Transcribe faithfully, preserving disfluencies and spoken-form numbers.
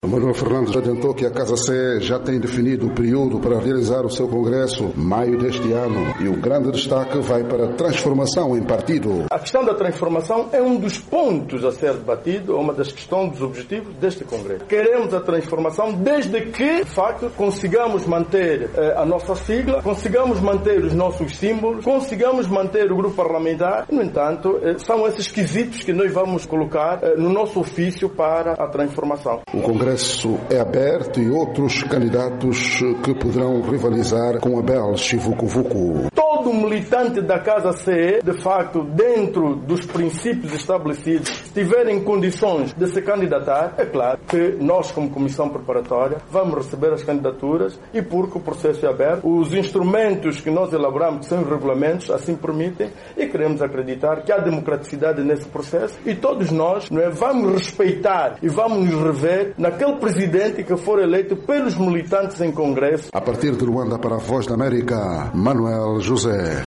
Manuel Fernandes adiantou que a Casa C já tem definido o período para realizar o seu congresso, maio deste ano, e o grande destaque vai para a transformação em partido. A questão da transformação é um dos pontos a ser debatido, é uma das questões, dos objetivos deste congresso. Queremos a transformação desde que, de facto, consigamos manter eh, a nossa sigla, consigamos manter os nossos símbolos, consigamos manter o grupo parlamentar. No entanto, eh, são esses quesitos que nós vamos colocar eh, no nosso ofício para a transformação. O congresso é aberto e outros candidatos que poderão rivalizar com Abel Chivucovuco. Todo militante da Casa C, de facto, dentro dos princípios estabelecidos, se tiverem condições de se candidatar, é claro que nós, como comissão preparatória, vamos receber as candidaturas e, porque o processo é aberto, os instrumentos que nós elaboramos, que são os regulamentos, assim permitem, e queremos acreditar que há democraticidade nesse processo e todos nós, não é, vamos respeitar e vamos nos rever naquele presidente que for eleito pelos militantes em congresso. A partir de Luanda para a Voz da América, Manuel José.